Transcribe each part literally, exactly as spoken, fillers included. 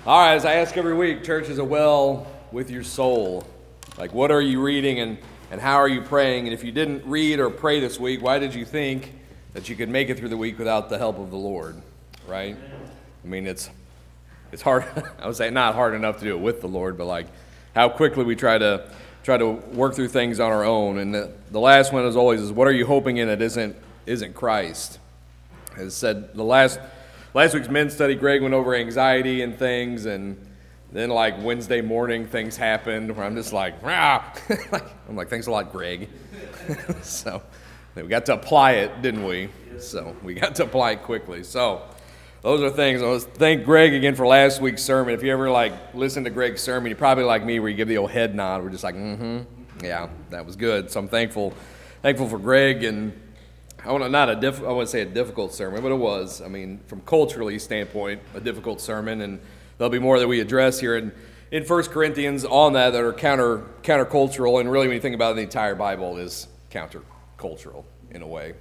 All right, as I ask every week, church, is it well with your soul? Like, what are you reading and, and how are you praying? And if you didn't read or pray this week, why did you think that you could make it through the week without the help of the Lord, right? I mean, it's it's hard. I would say not hard enough to do it with the Lord, but like how quickly we try to try to work through things on our own. And the, the last one, as always, is what are you hoping in that isn't isn't Christ? As said, the last last week's men's study, Greg went over anxiety and things, and then like Wednesday morning, things happened where I'm just like, ah. I'm like, thanks a lot, Greg. So we got to apply it, didn't we? So we got to apply it quickly. So those are things. I was thank Greg again for last week's sermon. If you ever like listen to Greg's sermon, you're probably like me, where you give the old head nod. We're just like, mm-hmm, yeah, that was good. So I'm thankful, thankful for Greg. And I want to not a diff, I wouldn't say a difficult sermon, but it was. I mean, from culturally standpoint, a difficult sermon, and there'll be more that we address here in in First Corinthians on that that are counter countercultural, and really when you think about it, the entire Bible is countercultural in a way.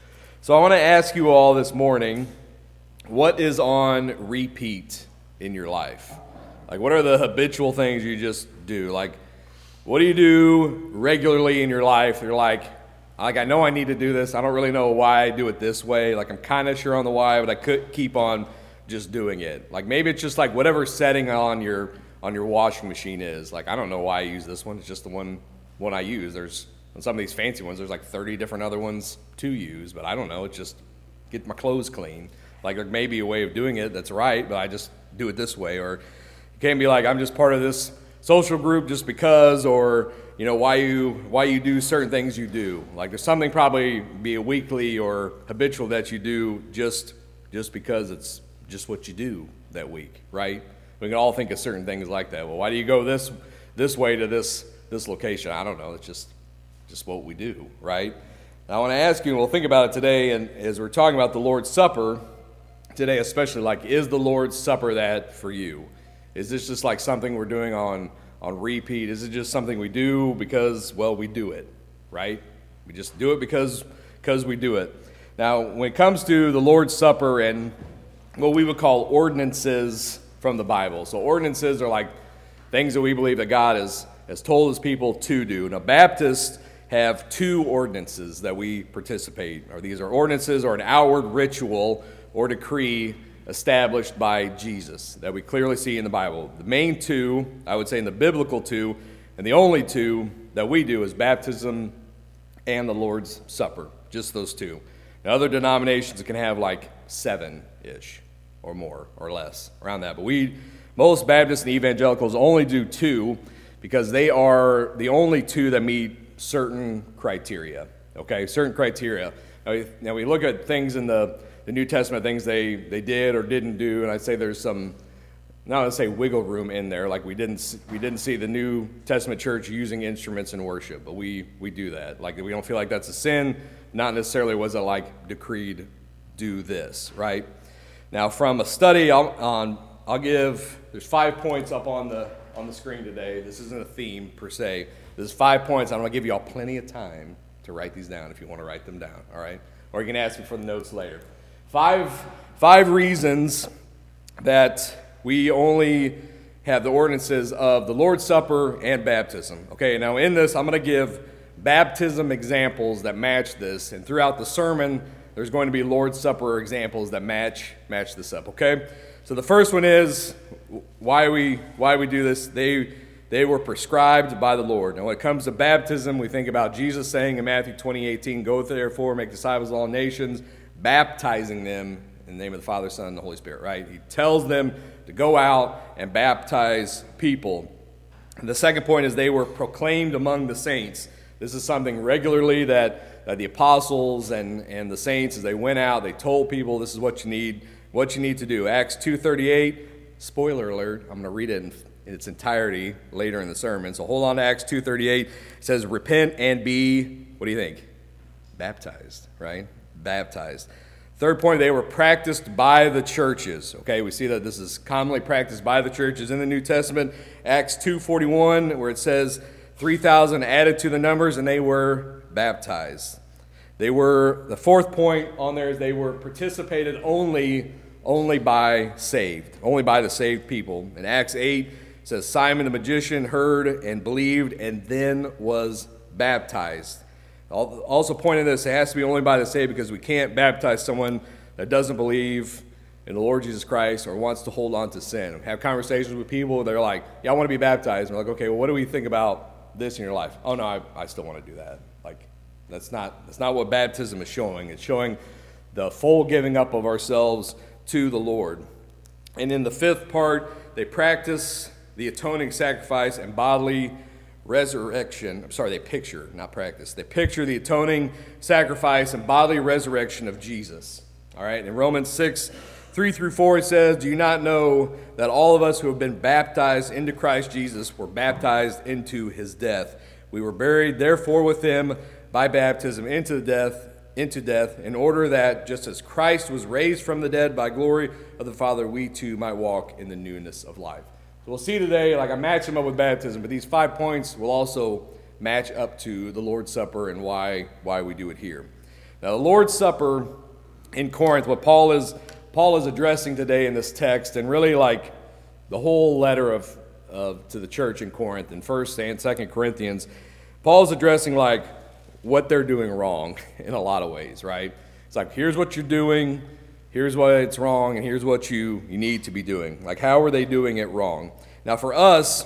So I want to ask you all this morning, what is on repeat in your life? Like, what are the habitual things you just do? Like, what do you do regularly in your life? You're like, like I know I need to do this. I don't really know why I do it this way. Like, I'm kind of sure on the why, but I could keep on just doing it. Like, maybe it's just like whatever setting on your on your washing machine is. Like, I don't know why I use this one. It's just the one one I use. There's on some of these fancy ones, there's like thirty different other ones to use, but I don't know. It's just get my clothes clean. Like, there may be a way of doing it that's right, but I just do it this way. Or you can't be like, I'm just part of this social group just because, or, you know, why you why you do certain things you do. Like, there's something probably be a weekly or habitual that you do just just because it's just what you do that week, right? We can all think of certain things like that. Well, why do you go this this way to this this location? I don't know. It's just just what we do, right? Now, I want to ask you, and we'll think about it today, and as we're talking about the Lord's Supper today, especially, like, is the Lord's Supper that for you? Is this just like something we're doing on on repeat? Is it just something we do because, well, we do it, right? We just do it because because we do it. Now, when it comes to the Lord's Supper and what we would call ordinances from the Bible. So ordinances are like things that we believe that God has, has told his people to do. Now, Baptists have two ordinances that we participate, or these are ordinances or an outward ritual or decree established by Jesus that we clearly see in the Bible. The main two, I would say in the biblical two, and the only two that we do is baptism and the Lord's Supper, just those two. Now, other denominations can have like seven-ish or more or less around that, but we, most Baptists and evangelicals only do two because they are the only two that meet certain criteria, okay, certain criteria. Now we, now we look at things in the, the New Testament, things they, they did or didn't do, and I'd say there's some, not to say wiggle room in there, like we didn't we didn't see the New Testament church using instruments in worship, but we, we do that. Like, we don't feel like that's a sin, not necessarily was it like decreed, do this, right? Now, from a study I'll, on, I'll give, there's five points up on the on the screen today. This isn't a theme per se. This is five points. I'm going to give you all plenty of time to write these down if you want to write them down, all right? Or you can ask me for the notes later. Five, five reasons that we only have the ordinances of the Lord's Supper and baptism. Okay, now in this, I'm going to give baptism examples that match this, and throughout the sermon, there's going to be Lord's Supper examples that match match this up, okay? So the first one is why we why we do this. They they were prescribed by the Lord. Now, when it comes to baptism, we think about Jesus saying in Matthew twenty eighteen, "Go therefore, make disciples of all nations, baptizing them in the name of the Father, Son, and the Holy Spirit," right? He tells them to go out and baptize people. And the second point is they were proclaimed among the saints. This is something regularly that, that the apostles and, and the saints, as they went out, they told people this is what you need, what you need to do. Acts two thirty-eight, spoiler alert, I'm going to read it in, in its entirety later in the sermon. So hold on to Acts two thirty-eight. It says, repent and be, what do you think? Baptized, right? Baptized. Third point, they were practiced by the churches. Okay, we see that this is commonly practiced by the churches in the New Testament. Acts two forty-one, where it says, three thousand added to the numbers, and they were baptized. They were, the fourth point on there is they were participated only only by saved, only by the saved people. In Acts eight, it says, Simon the magician heard and believed and then was baptized. Also pointing this, it has to be only by the saved because we can't baptize someone that doesn't believe in the Lord Jesus Christ or wants to hold on to sin. We have conversations with people, they're like, yeah, I want to be baptized. And we're like, okay, well, what do we think about this in your life? Oh, no, I, I still want to do that. Like, that's not, that's not what baptism is showing. It's showing the full giving up of ourselves to the Lord. And in the fifth part, they practice the atoning sacrifice and bodily resurrection. I'm sorry, they picture, not practice. They picture the atoning sacrifice and bodily resurrection of Jesus. All right, in Romans six, three through four, it says, do you not know that all of us who have been baptized into Christ Jesus were baptized into his death? We were buried, therefore, with him by baptism into the death, into death, in order that, just as Christ was raised from the dead by glory of the Father, we too might walk in the newness of life. So we'll see today, like I match them up with baptism, but these five points will also match up to the Lord's Supper and why, why we do it here. Now, the Lord's Supper in Corinth, what Paul is Paul is addressing today in this text, and really like the whole letter of, of to the church in Corinth, in First and Second Corinthians, Paul's addressing like what they're doing wrong in a lot of ways, right? It's like, here's what you're doing, here's why it's wrong, and here's what you, you need to be doing. Like, how are they doing it wrong? Now, for us,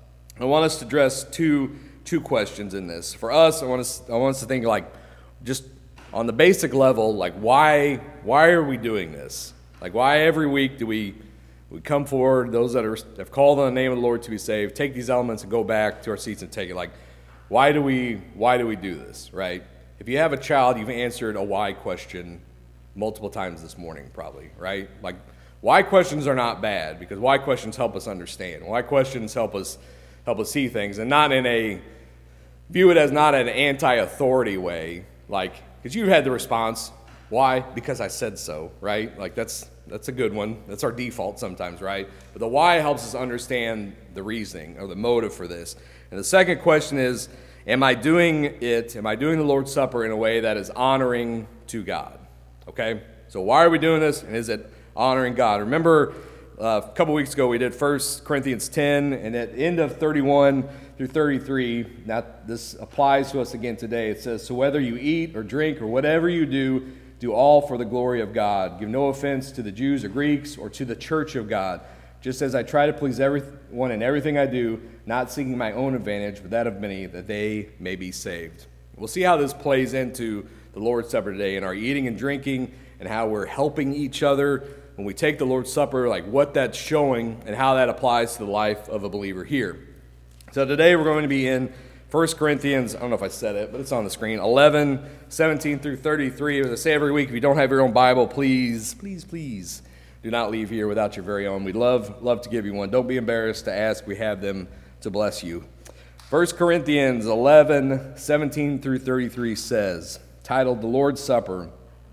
I want us to address two two questions in this. For us, I want us I want us to think like just on the basic level, like why why are we doing this? Like, why every week do we we come forward, those that are have called on the name of the Lord to be saved, take these elements and go back to our seats and take it? Like, why do we why do we do this, right? If you have a child, you've answered a why question multiple times this morning, probably, right? Like, why questions are not bad, because why questions help us understand. Why questions help us help us see things, and not in a view it as not an anti-authority way, like, because you had the response, why? Because I said so, right? Like, that's that's a good one. That's our default sometimes, right? But the why helps us understand the reasoning or the motive for this. And the second question is, am I doing it, am I doing the Lord's Supper in a way that is honoring to God? Okay? So why are we doing this, and is it honoring God? Remember, uh, a couple weeks ago we did First Corinthians ten, and at the end of thirty-one through thirty-three, now this applies to us again today. It says, so whether you eat or drink or whatever you do, do all for the glory of God. Give no offense to the Jews or Greeks or to the church of God, just as I try to please everyone in everything I do, not seeking my own advantage, but that of many, that they may be saved. We'll see how this plays into the Lord's Supper today in our eating and drinking, and how we're helping each other when we take the Lord's Supper, like what that's showing and how that applies to the life of a believer here. So today we're going to be in First Corinthians, I don't know if I said it, but it's on the screen, eleven, seventeen through thirty-three. As I say every week, if you don't have your own Bible, please, please, please do not leave here without your very own. We'd love, love to give you one. Don't be embarrassed to ask. We have them to bless you. First Corinthians eleven, seventeen through thirty-three says, titled The Lord's Supper,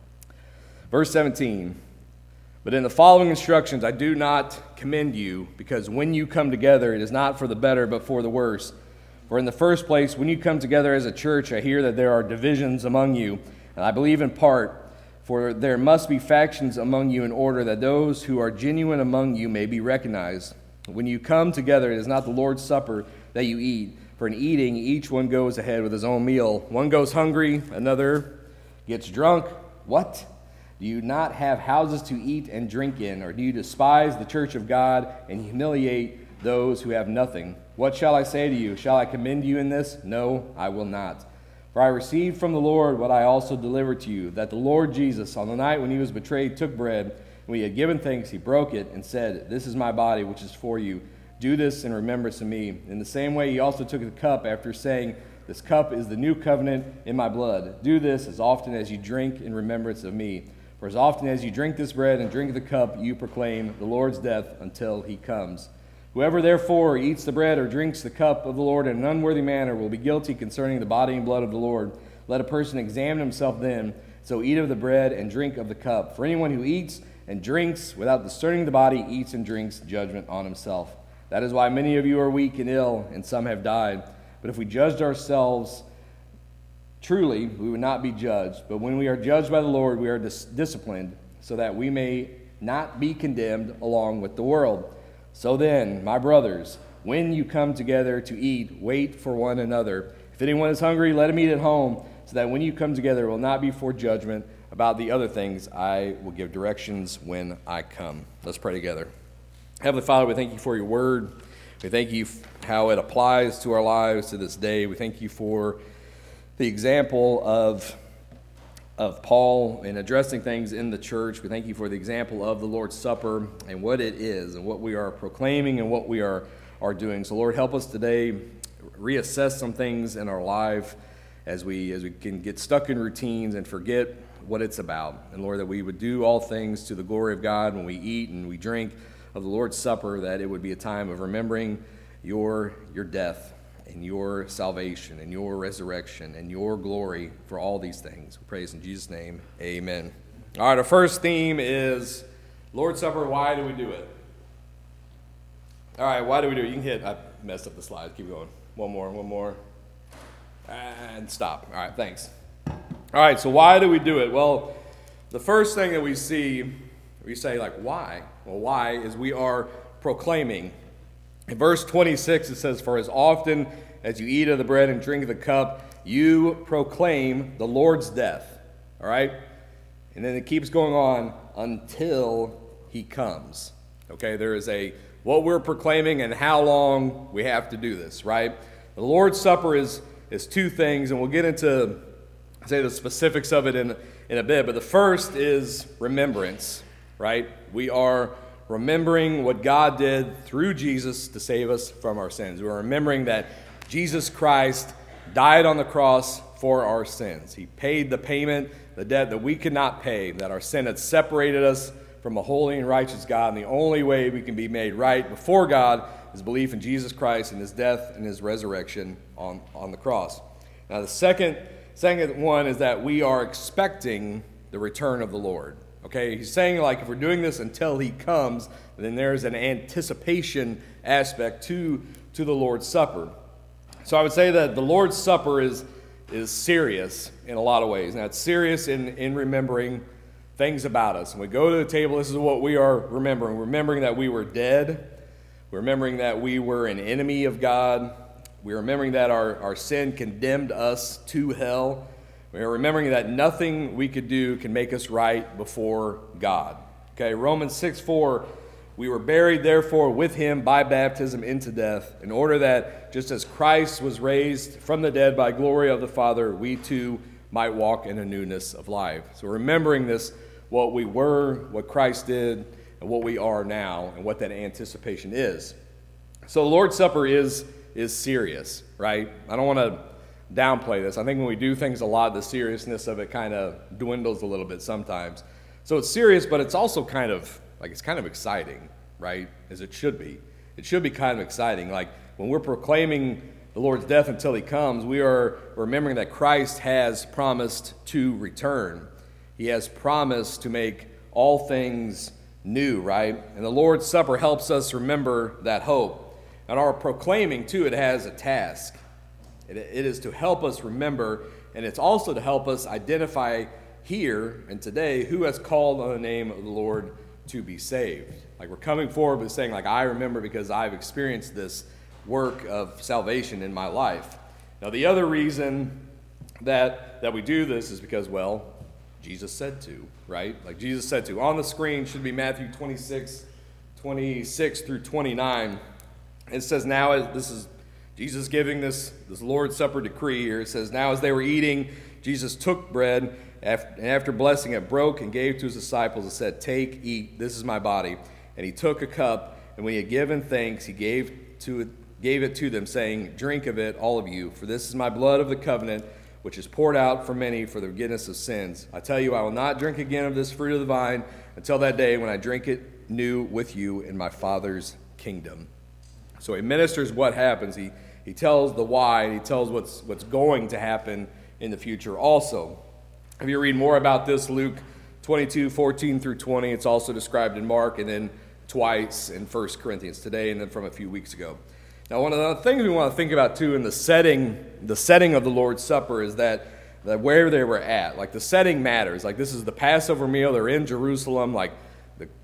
verse seventeen, but in the following instructions I do not commend you, because when you come together it is not for the better but for the worse. For in the first place, when you come together as a church, I hear that there are divisions among you, and I believe in part, for there must be factions among you in order that those who are genuine among you may be recognized. When you come together, it is not the Lord's Supper that you eat, for in eating each one goes ahead with his own meal. One goes hungry, another gets drunk. What? Do you not have houses to eat and drink in, or do you despise the church of God and humiliate those who have nothing? What shall I say to you? Shall I commend you in this? No, I will not. For I received from the Lord what I also delivered to you, that the Lord Jesus, on the night when he was betrayed, took bread, and when he had given thanks, he broke it and said, this is my body, which is for you. Do this in remembrance of me. In the same way, he also took the cup after saying, this cup is the new covenant in my blood. Do this as often as you drink in remembrance of me. For as often as you drink this bread and drink the cup, you proclaim the Lord's death until he comes. Whoever therefore eats the bread or drinks the cup of the Lord in an unworthy manner will be guilty concerning the body and blood of the Lord. Let a person examine himself then, so eat of the bread and drink of the cup. For anyone who eats and drinks without discerning the body eats and drinks judgment on himself. That is why many of you are weak and ill, and some have died. But if we judged ourselves truly, we would not be judged. But when we are judged by the Lord, we are dis- disciplined, so that we may not be condemned along with the world. So then, my brothers, when you come together to eat, wait for one another. If anyone is hungry, let him eat at home, so that when you come together, it will not be for judgment. About the other things, I will give directions when I come. Let's pray together. Heavenly Father, we thank you for your word. We thank you for how it applies to our lives to this day. We thank you for the example of, of Paul in addressing things in the church. We thank you for the example of the Lord's Supper and what it is and what we are proclaiming and what we are, are doing. So, Lord, help us today reassess some things in our life as we, as we can get stuck in routines and forget what it's about. And, Lord, that we would do all things to the glory of God when we eat and we drink of the Lord's Supper, that it would be a time of remembering your your death and your salvation and your resurrection and your glory for all these things. We praise in Jesus' name, amen. All right, our first theme is Lord's Supper. Why do we do it? All right, why do we do it? You can hit, I messed up the slides. Keep going. One more, one more. And stop. All right, thanks. All right, so why do we do it? Well, the first thing that we see, we say, like, why? Well, why is we are proclaiming. In verse twenty-six, it says, "For as often as you eat of the bread and drink of the cup, you proclaim the Lord's death." All right? And then it keeps going on until he comes. Okay, there is a what we're proclaiming and how long we have to do this, right? The Lord's Supper is, is two things, and we'll get into, say, the specifics of it in, in a bit. But the first is remembrance. Right? We are remembering what God did through Jesus to save us from our sins. We're remembering that Jesus Christ died on the cross for our sins. He paid the payment, the debt that we could not pay, that our sin had separated us from a holy and righteous God. And the only way we can be made right before God is belief in Jesus Christ and his death and his resurrection on, on the cross. Now, the second, second one is that we are expecting the return of the Lord. Okay, he's saying, like, if we're doing this until he comes, then there's an anticipation aspect to, to the Lord's Supper. So I would say that the Lord's Supper is, is serious in a lot of ways. Now, it's serious in, in remembering things about us. When we go to the table, this is what we are remembering. Remembering that we were dead. We're remembering that we were an enemy of God. We're remembering that our, our sin condemned us to hell. We are remembering that nothing we could do can make us right before God. Okay, Romans six four, "We were buried, therefore, with him by baptism into death, in order that, just as Christ was raised from the dead by glory of the Father, we too might walk in a newness of life." So remembering this, what we were, what Christ did, and what we are now, and what that anticipation is. So the Lord's Supper is, is serious, right? I don't want to downplay this. I think when we do things a lot, the seriousness of it kind of dwindles a little bit sometimes. So it's serious, but it's also kind of, like, it's kind of exciting, right? As it should be. It should be kind of exciting. Like, when we're proclaiming the Lord's death until he comes, we are remembering that Christ has promised to return. He has promised to make all things new, right? And the Lord's Supper helps us remember that hope. And our proclaiming, too, it has a task. It is to help us remember, and it's also to help us identify here and today who has called on the name of the Lord to be saved. Like, we're coming forward with saying, like, I remember because I've experienced this work of salvation in my life. Now, the other reason that, that we do this is because, well, Jesus said to, right? Like Jesus said to. On the screen should be Matthew twenty-six, twenty-six through twenty-nine. It says, now, as this is Jesus giving this, this Lord's Supper decree here. It says, "Now as they were eating, Jesus took bread, and after blessing it, broke and gave to his disciples and said, 'Take, eat, this is my body.' And he took a cup, and when he had given thanks, he gave to it, gave it to them, saying, 'Drink of it, all of you, for this is my blood of the covenant, which is poured out for many for the forgiveness of sins. I tell you, I will not drink again of this fruit of the vine until that day when I drink it new with you in my Father's kingdom.'" So he ministers what happens. He he tells the why, and he tells what's what's going to happen in the future also. If you read more about this, Luke twenty-two, fourteen through twenty, it's also described in Mark, and then twice in First Corinthians today, and then from a few weeks ago. Now, one of the things we want to think about too in the setting, the setting of the Lord's Supper is that, that where they were at. Like, the setting matters. Like, this is the Passover meal. They're in Jerusalem. Like, the,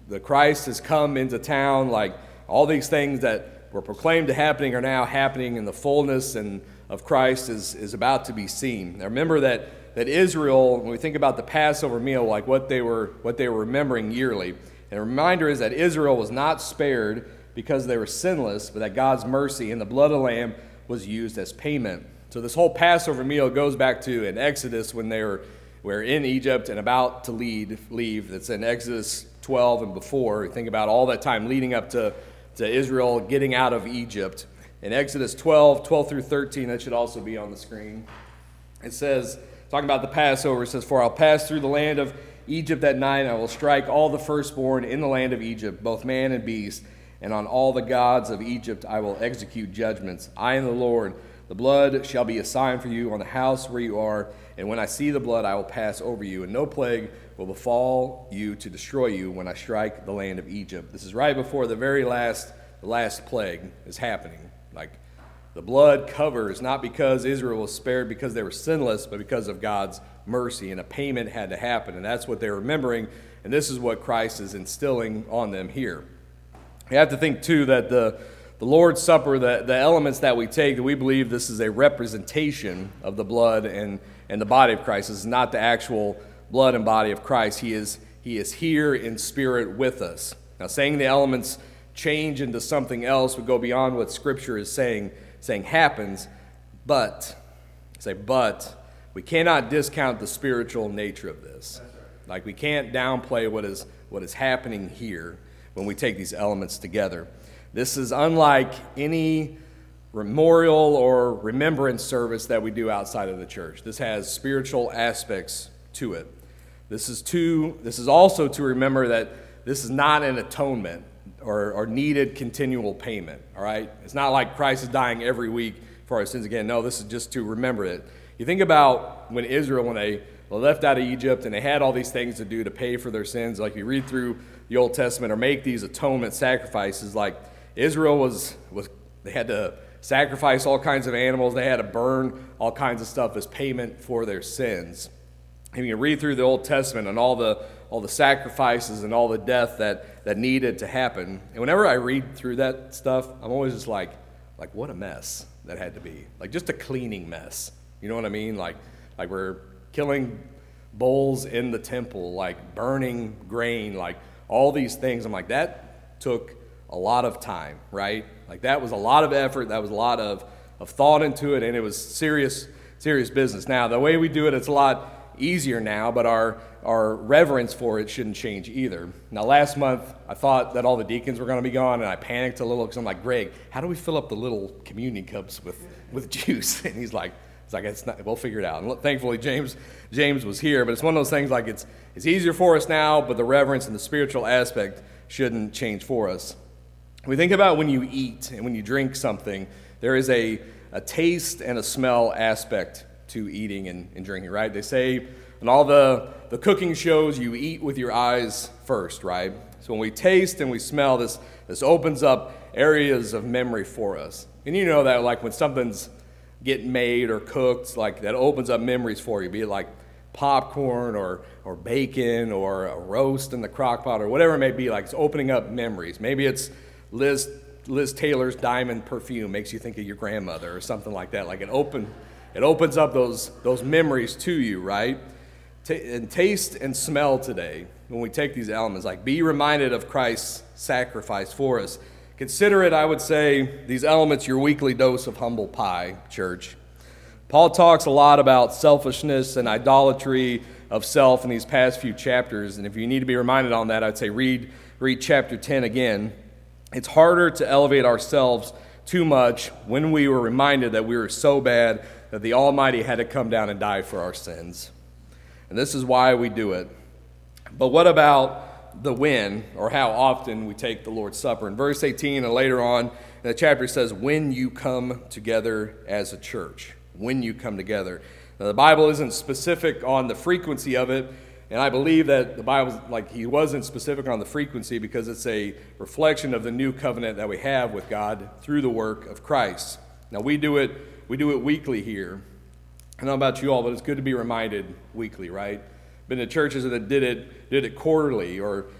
the Christ has come into town, like all these things that were proclaimed to happening are now happening, and the fullness and of Christ is, is about to be seen. Now remember that, that Israel, when we think about the Passover meal, like what they were what they were remembering yearly, and a reminder is that Israel was not spared because they were sinless, but that God's mercy and the blood of the Lamb was used as payment. So this whole Passover meal goes back to in Exodus when they were, were in Egypt and about to lead, leave. That's in Exodus twelve and before. You think about all that time leading up to, to Israel getting out of Egypt. In Exodus twelve, twelve through thirteen, that should also be on the screen. It says, talking about the Passover, it says, "For I'll pass through the land of Egypt that night, and I will strike all the firstborn in the land of Egypt, both man and beast, and on all the gods of Egypt I will execute judgments. I am the Lord. The blood shall be a sign for you on the house where you are, and when I see the blood I will pass over you, and no plague will befall you to destroy you when I strike the land of Egypt." This is right before the very last, the last plague is happening. Like, the blood covers, not because Israel was spared because they were sinless, but because of God's mercy, and a payment had to happen, and that's what they're remembering, and this is what Christ is instilling on them here. You have to think, too, that the, the Lord's Supper, the, the elements that we take, that we believe this is a representation of the blood and, and the body of Christ. This is not the actual blood and body of Christ. He is, he is here in spirit with us. Now, saying the elements change into something else would go beyond what Scripture is saying, saying happens, but, say, but, we cannot discount the spiritual nature of this. Like, we can't downplay what is what is happening here when we take these elements together. This is unlike any memorial or remembrance service that we do outside of the church. This has spiritual aspects to it. This is to, this is also to remember that this is not an atonement or, or needed continual payment, all right? It's not like Christ is dying every week for our sins again. No, this is just to remember it. You think about when Israel, when they left out of Egypt and they had all these things to do to pay for their sins, like you read through the Old Testament or make these atonement sacrifices, like Israel was, was they had to sacrifice all kinds of animals, they had to burn all kinds of stuff as payment for their sins. And you read through the Old Testament and all the all the sacrifices and all the death that, that needed to happen. And whenever I read through that stuff, I'm always just like, like what a mess that had to be. Like just a cleaning mess. You know what I mean? Like like we're killing bulls in the temple, like burning grain, like all these things. I'm like, that took a lot of time, right? Like that was a lot of effort, that was a lot of, of thought into it, and it was serious, serious business. Now, the way we do it, it's a lot easier now, but our our reverence for it shouldn't change either. Now, last month, I thought that all the deacons were going to be gone, and I panicked a little because I'm like, Greg, how do we fill up the little communion cups with, with juice? And he's like, it's like it's not, we'll figure it out. And thankfully, James James was here, but it's one of those things like it's it's easier for us now, but the reverence and the spiritual aspect shouldn't change for us. We think about when you eat and when you drink something, there is a, a taste and a smell aspect to eating and, and drinking, right? They say in all the, the cooking shows, you eat with your eyes first, right? So when we taste and we smell, this, this opens up areas of memory for us. And you know that like when something's getting made or cooked, like that opens up memories for you, be it like popcorn or, or bacon or a roast in the crock pot or whatever it may be, like it's opening up memories. Maybe it's Liz Liz Taylor's diamond perfume makes you think of your grandmother or something like that. Like it open, it opens up those those memories to you, right? T- and taste and smell today when we take these elements. Like be reminded of Christ's sacrifice for us. Consider it, I would say, these elements your weekly dose of humble pie, church. Paul talks a lot about selfishness and idolatry of self in these past few chapters. And if you need to be reminded on that, I'd say read read chapter ten again. It's harder to elevate ourselves too much when we were reminded that we were so bad that the Almighty had to come down and die for our sins. And this is why we do it. But what about the when, or how often we take the Lord's Supper? In verse eighteen and later on in the chapter it says, when you come together as a church. When you come together. Now the Bible isn't specific on the frequency of it, and I believe that the Bible, like he wasn't specific on the frequency because it's a reflection of the new covenant that we have with God through the work of Christ. Now we do it, we do it weekly here. I don't know about you all, but it's good to be reminded weekly, right? Been to churches that did it, did it quarterly or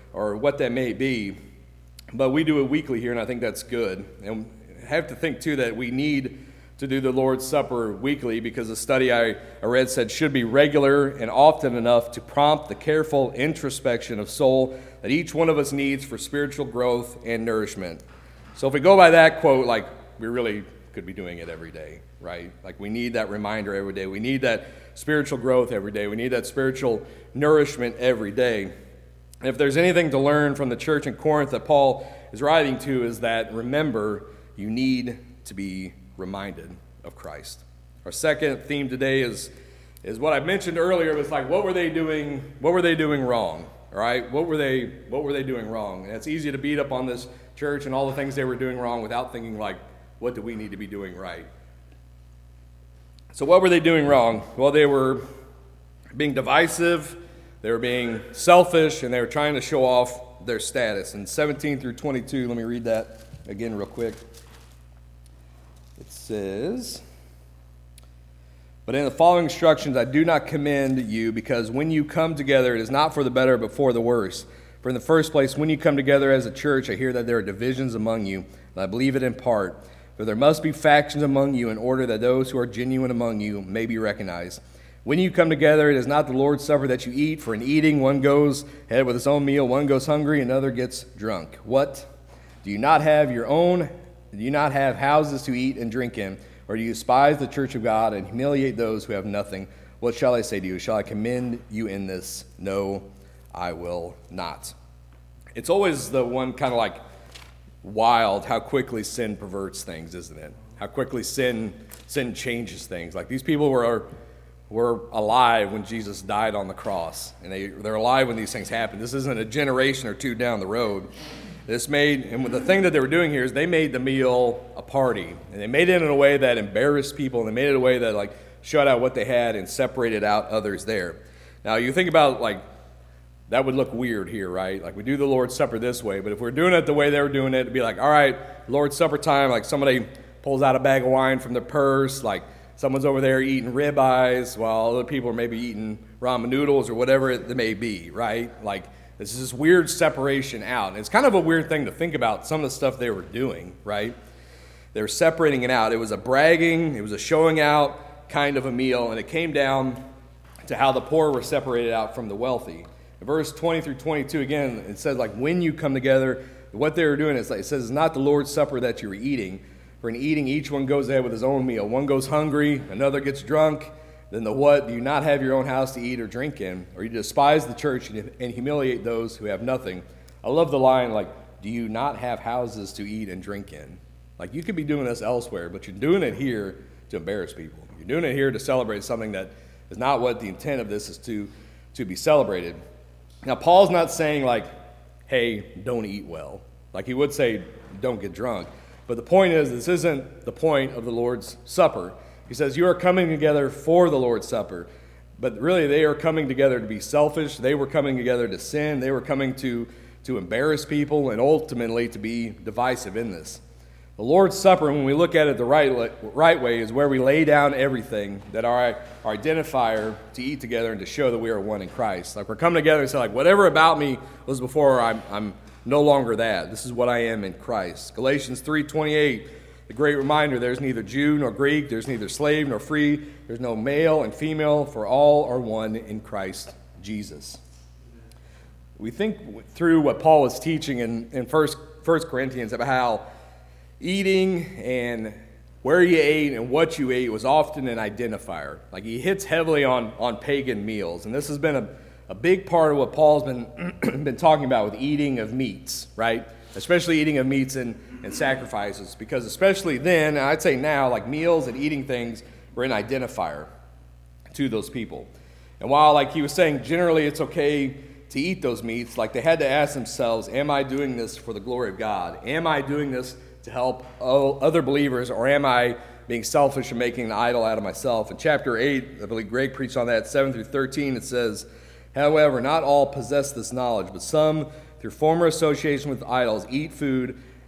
or what that may be. But we do it weekly here, and I think that's good. And I have to think, too, that we need to do the Lord's Supper weekly because the study I, I read said should be regular and often enough to prompt the careful introspection of soul that each one of us needs for spiritual growth and nourishment. So if we go by that quote, like, we really could be doing it every day, right? Like, we need that reminder every day. We need that spiritual growth every day. We need that spiritual nourishment every day. And if there's anything to learn from the church in Corinth that Paul is writing to, is that, remember, you need to be reminded of Christ. Our second theme today is is what I mentioned earlier. It was like, what were they doing? What were they doing wrong? All right, what were they? What were they doing wrong? And it's easy to beat up on this church and all the things they were doing wrong without thinking, like, what do we need to be doing right? So what were they doing wrong? Well, they were being divisive, they were being selfish, and they were trying to show off their status. In seventeen through twenty-two, let me read that again real quick. It says, "But in the following instructions I do not commend you, because when you come together it is not for the better but for the worse. For in the first place, when you come together as a church, I hear that there are divisions among you, and I believe it in part. For there must be factions among you in order that those who are genuine among you may be recognized. When you come together, it is not the Lord's Supper that you eat, for in eating one goes ahead with his own meal, one goes hungry, another gets drunk. What? Do you not have your own Do you not have houses to eat and drink in? Or do you despise the church of God and humiliate those who have nothing? What shall I say to you? Shall I commend you in this? No, I will not." It's always the one kind of like wild how quickly sin perverts things, isn't it? How quickly sin sin changes things. Like, these people were were alive when Jesus died on the cross, and they they're alive when these things happen. This isn't a generation or two down the road. This made, and the thing that they were doing here is they made the meal a party, and they made it in a way that embarrassed people, and they made it in a way that, like, shut out what they had and separated out others there. Now, you think about, like, that would look weird here, right? Like, we do the Lord's Supper this way, but if we're doing it the way they were doing it, it'd be like, all right, Lord's Supper time, like somebody pulls out a bag of wine from their purse, like someone's over there eating ribeyes while other people are maybe eating ramen noodles or whatever it may be, right? Like, this is this weird separation out. And it's kind of a weird thing to think about, some of the stuff they were doing, right? They were separating it out. It was a bragging, it was a showing out kind of a meal, and it came down to how the poor were separated out from the wealthy. In verse twenty through twenty-two, again, it says, like, when you come together, what they were doing is, like, it says, it's not the Lord's Supper that you were eating. For in eating, each one goes ahead with his own meal. One goes hungry, another gets drunk. Then the what? Do you not have your own house to eat or drink in? Or you despise the church and humiliate those who have nothing? I love the line, like, do you not have houses to eat and drink in? Like, you could be doing this elsewhere, but you're doing it here to embarrass people. You're doing it here to celebrate something that is not what the intent of this is to, to be celebrated. Now, Paul's not saying, like, hey, don't eat well. Like, he would say, don't get drunk. But the point is, this isn't the point of the Lord's Supper. He says, you are coming together for the Lord's Supper. But really, they are coming together to be selfish. They were coming together to sin. They were coming to, to embarrass people and ultimately to be divisive in this. The Lord's Supper, when we look at it the right, right way, is where we lay down everything that our, our identifier to eat together and to show that we are one in Christ. Like, we're coming together and say, like, whatever about me was before, I'm, I'm no longer that. This is what I am in Christ. Galatians three twenty-eight, the great reminder, there's neither Jew nor Greek, there's neither slave nor free, there's no male and female, for all are one in Christ Jesus. We think through what Paul is teaching in, in First Corinthians about how eating and where you ate and what you ate was often an identifier. Like, he hits heavily on, on pagan meals, and this has been a, a big part of what Paul's been, been talking about with eating of meats, right? Especially eating of meats and, and sacrifices, because especially then, and I'd say now, like, meals and eating things were an identifier to those people. And while, like, he was saying generally it's okay to eat those meats, like, they had to ask themselves, am I doing this for the glory of God? Am I doing this to help other believers, or am I being selfish and making an idol out of myself? In chapter eight, I believe Greg preached on that, seven through thirteen, it says, however, not all possess this knowledge, but some, through former association with idols, eat food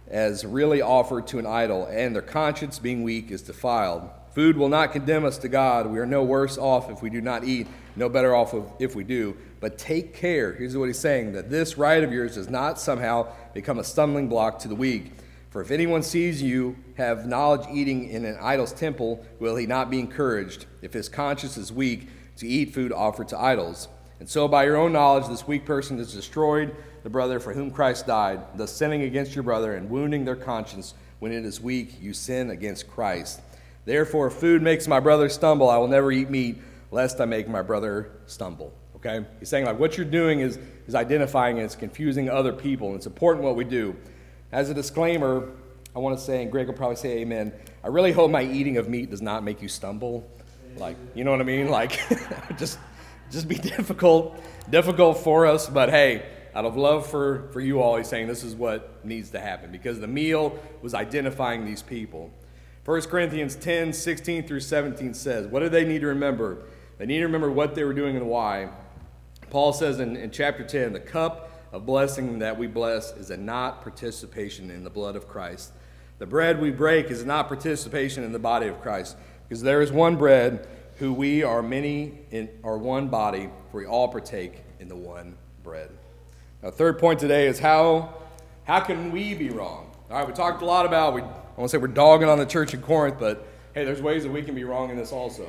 as really offered to an idol, and their conscience being weak is defiled. Food will not condemn us to God. We are no worse off if we do not eat, no better off if we do. But take care, here's what he's saying, that this right of yours does not somehow become a stumbling block to the weak. For if anyone sees you have knowledge eating in an idol's temple, will he not be encouraged, if his conscience is weak, to eat food offered to idols? And so by your own knowledge, this weak person has destroyed the brother for whom Christ died, thus sinning against your brother and wounding their conscience. When it is weak, you sin against Christ. Therefore, if food makes my brother stumble, I will never eat meat, lest I make my brother stumble. Okay? He's saying, like, what you're doing is, is identifying and it's confusing other people, and it's important what we do. As a disclaimer, I want to say, and Greg will probably say amen, I really hope my eating of meat does not make you stumble. Like, you know what I mean? Like, just just be difficult, difficult for us, but hey, out of love for, for you all, he's saying this is what needs to happen, because the meal was identifying these people. First Corinthians ten, sixteen through seventeen says, what do they need to remember? They need to remember what they were doing and why. Paul says in, in chapter ten, the cup of blessing that we bless is a not participation in the blood of Christ. The bread we break is not participation in the body of Christ, because there is one bread, who we are many in our one body, for we all partake in the one bread. Now, third point today is how how can we be wrong? All right, we talked a lot about, we, I won't say we're dogging on the church in Corinth, but hey, there's ways that we can be wrong in this also.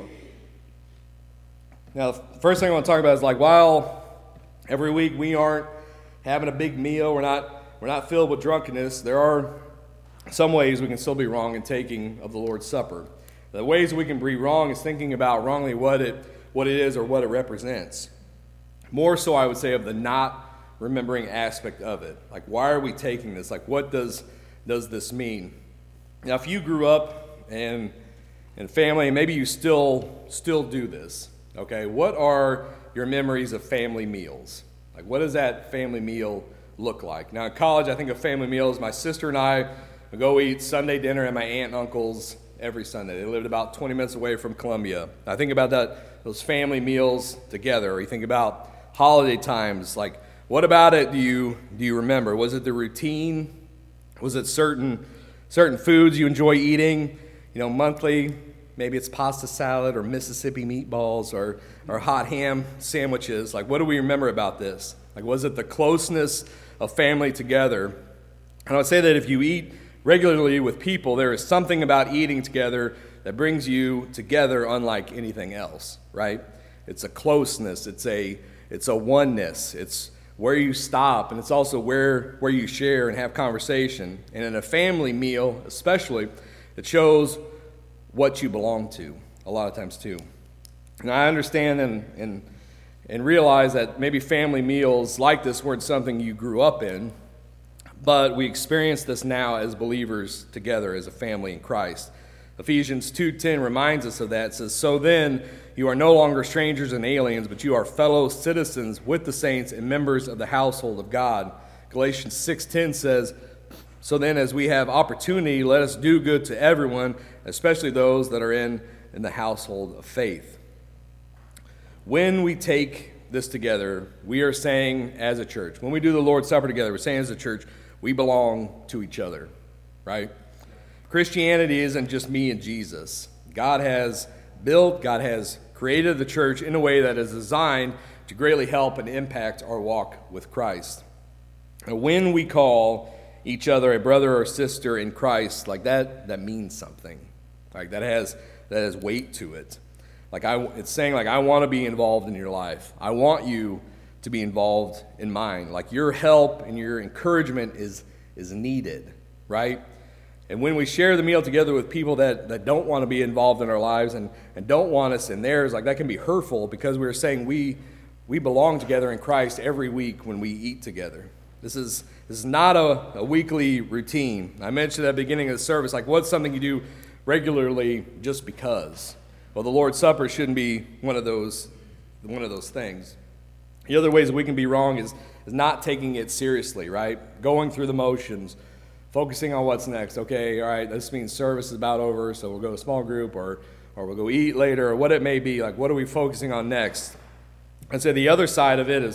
Now, the first thing I want to talk about is, like, while every week we aren't having a big meal, we're not we're not filled with drunkenness, there are some ways we can still be wrong in taking of the Lord's Supper. The ways we can be wrong is thinking about wrongly what it what it is or what it represents. More so, I would say, of the not remembering aspect of it. Like, why are we taking this? Like, what does does this mean? Now, if you grew up in in family, and maybe you still still do this, okay, what are your memories of family meals? Like, what does that family meal look like? Now, in college, I think of family meals. My sister and I would go eat Sunday dinner at my aunt and uncle's every Sunday. They lived about twenty minutes away from Columbia. I think about that, those family meals together. Or you think about holiday times. Like, what about it do you do you remember? Was it the routine? Was it certain certain foods you enjoy eating? You know, monthly. Maybe it's pasta salad or Mississippi meatballs or, or hot ham sandwiches. Like, what do we remember about this? Like, was it the closeness of family together? And I would say that if you eat regularly with people, there is something about eating together that brings you together unlike anything else, right? It's a closeness. It's a it's a oneness. It's where you stop, and it's also where, where you share and have conversation. And in a family meal especially, it shows what you belong to a lot of times too. And I understand and, and, and realize that maybe family meals like this weren't something you grew up in, but we experience this now as believers together as a family in Christ. Ephesians two ten reminds us of that. It says, so then you are no longer strangers and aliens, but you are fellow citizens with the saints and members of the household of God. Galatians six ten says, so then as we have opportunity, let us do good to everyone, especially those that are in, in the household of faith. When we take this together, we are saying as a church, when we do the Lord's Supper together, we're saying as a church, we belong to each other, right? Christianity isn't just me and Jesus. God has built, God has created the church in a way that is designed to greatly help and impact our walk with Christ. And when we call each other a brother or sister in Christ, like that, that means something. Like that has that has weight to it. Like I, it's saying like I want to be involved in your life. I want you to be involved in mine. Like your help and your encouragement is is needed, right? And when we share the meal together with people that, that don't want to be involved in our lives and, and don't want us in theirs, like that can be hurtful because we're saying we we belong together in Christ every week when we eat together. This is this is not a, a weekly routine. I mentioned at the beginning of the service, like what's something you do regularly just because? Well, the Lord's Supper shouldn't be one of those one of those things. The other ways that we can be wrong is, is not taking it seriously, right? Going through the motions, focusing on what's next. Okay, all right, this means service is about over, so we'll go to a small group or or we'll go eat later or what it may be. Like, what are we focusing on next? And so the other side of it is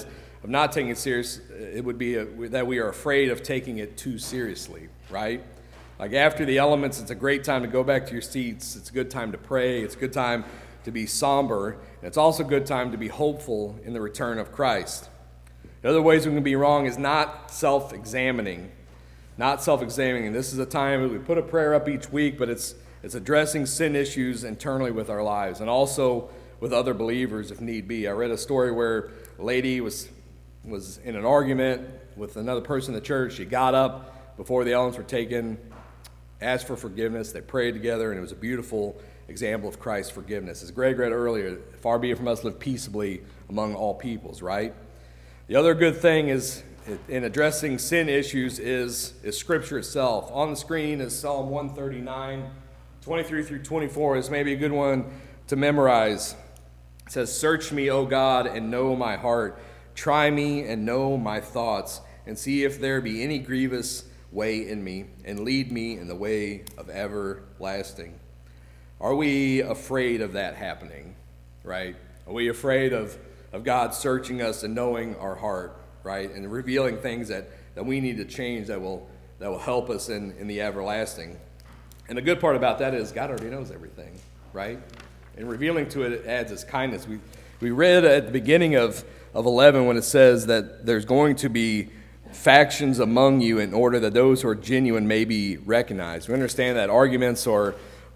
of not taking it serious, it would be a, that we are afraid of taking it too seriously, right? Like after the elements, it's a great time to go back to your seats. It's a good time to pray. It's a good time to be somber. And it's also a good time to be hopeful in the return of Christ. The other ways we can be wrong is not self-examining. Not self-examining. This is a time that we put a prayer up each week, but it's it's addressing sin issues internally with our lives and also with other believers if need be. I read a story where a lady was was in an argument with another person in the church. She got up before the elements were taken, asked for forgiveness. They prayed together, and it was a beautiful example of Christ's forgiveness. As Greg read earlier, far be it from us to live peaceably among all peoples, right? The other good thing is in addressing sin issues is, is Scripture itself. On the screen is Psalm one thirty-nine, twenty-three through twenty-four. This may be a good one to memorize. It says, "Search me, O God, and know my heart. Try me and know my thoughts, and see if there be any grievous way in me, and lead me in the way of everlasting." Are we afraid of that happening, right? Are we afraid of, of God searching us and knowing our heart, right? And revealing things that, that we need to change that will that will help us in, in the everlasting. And the good part about that is God already knows everything, right? And revealing to it, it adds His kindness. We we read at the beginning of, of eleven when it says that there's going to be factions among you in order that those who are genuine may be recognized. We understand that arguments or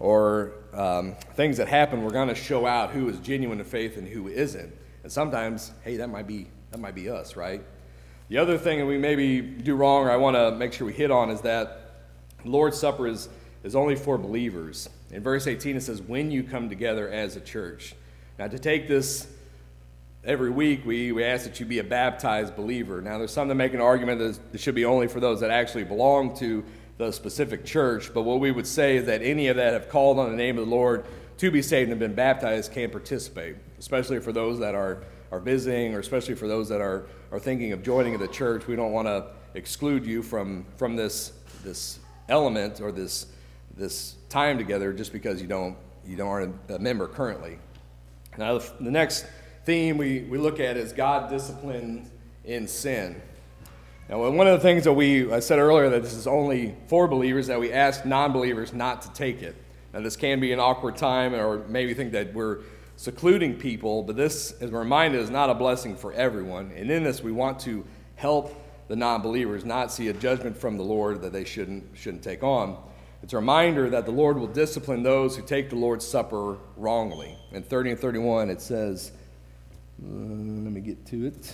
or um, things that happen, we're going to show out who is genuine in faith and who isn't. And sometimes, hey, that might be that might be us, right? The other thing that we maybe do wrong, or I want to make sure we hit on, is that the Lord's Supper is, is only for believers. In verse eighteen, it says, "When you come together as a church." Now, to take this every week, we, we ask that you be a baptized believer. Now, there's some that make an argument that it should be only for those that actually belong to the specific church, but what we would say is that any of that have called on the name of the Lord to be saved and been baptized can participate, especially for those that are, are visiting, or especially for those that are, are thinking of joining the church. We don't want to exclude you from, from this this element or this this time together just because you don't you don't aren't a member currently. Now, the, the next theme we, we look at is God disciplined in sin. Now, one of the things that we, I said earlier that this is only for believers, that we ask non-believers not to take it. Now, this can be an awkward time, or maybe think that we're secluding people, but this, as a reminder, is not a blessing for everyone. And in this, we want to help the non-believers not see a judgment from the Lord that they shouldn't shouldn't take on. It's a reminder that the Lord will discipline those who take the Lord's Supper wrongly. In thirty and thirty-one, it says, uh, let me get to it.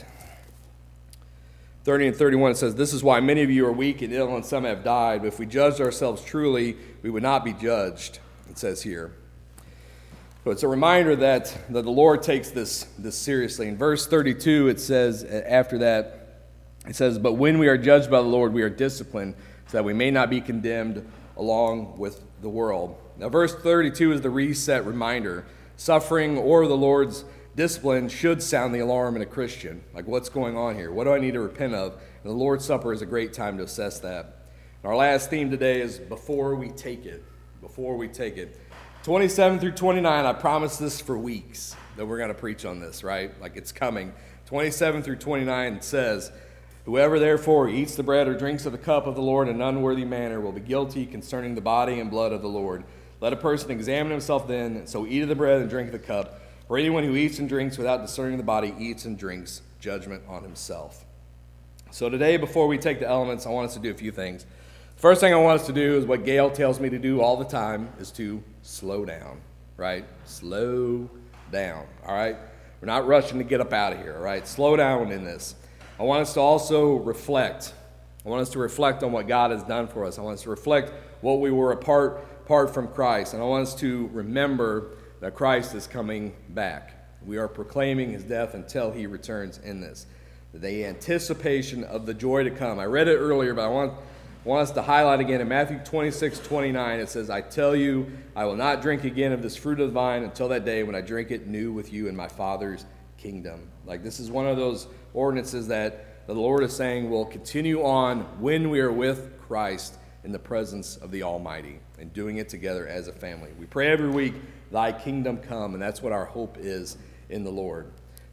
thirty and thirty-one, it says, "This is why many of you are weak and ill, and some have died. But if we judged ourselves truly, we would not be judged," it says here. So it's a reminder that, that the Lord takes this, this seriously. In verse thirty-two, it says, after that, it says, "But when we are judged by the Lord, we are disciplined, so that we may not be condemned along with the world." Now, verse thirty-two is the reset reminder. Suffering or the Lord's discipline should sound the alarm in a Christian. Like, what's going on here? What do I need to repent of? And the Lord's Supper is a great time to assess that. And our last theme today is before we take it. Before we take it. twenty-seven through twenty-nine, I promised this for weeks that we're going to preach on this, right? Like, it's coming. twenty-seven through twenty-nine says, "Whoever therefore eats the bread or drinks of the cup of the Lord in an unworthy manner will be guilty concerning the body and blood of the Lord. Let a person examine himself then, and so eat of the bread and drink of the cup. For anyone who eats and drinks without discerning the body eats and drinks judgment on himself." So today, before we take the elements, I want us to do a few things. First thing I want us to do is what Gail tells me to do all the time, is to slow down, right? Slow down, all right? We're not rushing to get up out of here, all right? Slow down in this. I want us to also reflect. I want us to reflect on what God has done for us. I want us to reflect what we were apart, apart from Christ. And I want us to remember that Christ is coming back. We are proclaiming His death until He returns in this. The anticipation of the joy to come. I read it earlier, but I want, want us to highlight again. In Matthew twenty-six twenty-nine, it says, "I tell you, I will not drink again of this fruit of the vine until that day when I drink it new with you in my Father's kingdom." Like, this is one of those ordinances that the Lord is saying will continue on when we are with Christ in the presence of the Almighty and doing it together as a family. We pray every week, "Thy kingdom come," and that's what our hope is in the Lord.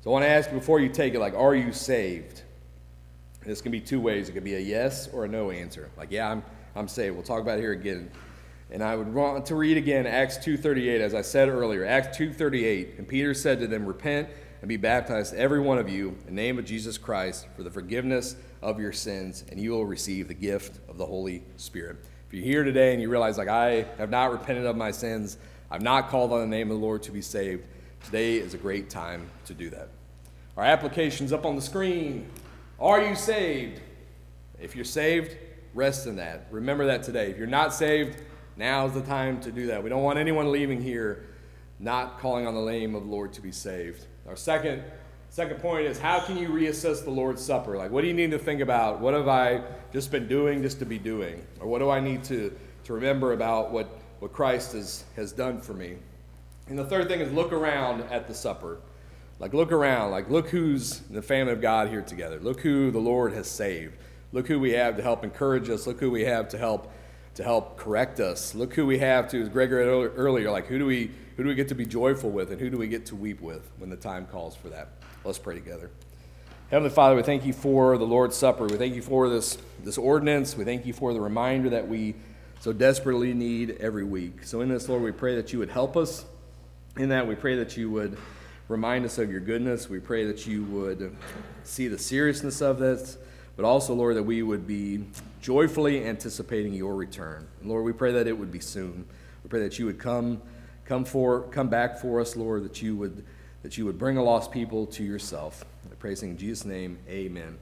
So I want to ask you before you take it, like, are you saved? And this can be two ways. It could be a yes or a no answer. Like, yeah, I'm I'm saved. We'll talk about it here again. And I would want to read again Acts two thirty-eight, as I said earlier. Acts two thirty-eight. And Peter said to them, repent and be baptized, every one of you, in the name of Jesus Christ, for the forgiveness of your sins, and you will receive the gift of the Holy Spirit. If you're here today and you realize, like, I have not repented of my sins, I've not called on the name of the Lord to be saved, today is a great time to do that. Our application's up on the screen. Are you saved? If you're saved, rest in that. Remember that today. If you're not saved, now's the time to do that. We don't want anyone leaving here not calling on the name of the Lord to be saved. Our second second point is, how can you reassess the Lord's Supper? Like, what do you need to think about? What have I just been doing just to be doing? Or what do I need to, to remember about what, what Christ has, has done for me? And the third thing is, look around at the supper. Like, look around. Like, look who's in the family of God here together. Look who the Lord has saved. Look who we have to help encourage us. Look who we have to help to help correct us. Look who we have to, as Greg read earlier, like, who do we who do we get to be joyful with, and who do we get to weep with when the time calls for that? Let's pray together. Heavenly Father, we thank you for the Lord's Supper. We thank you for this, this ordinance. We thank you for the reminder that we so desperately need every week. So in this, Lord, we pray that you would help us. In that, we pray that you would remind us of your goodness. We pray that you would see the seriousness of this, but also, Lord, that we would be joyfully anticipating your return. And Lord, we pray that it would be soon. We pray that you would come, come for, come back for us, Lord, that you would, that you would bring a lost people to yourself. I pray this in Jesus' name, amen.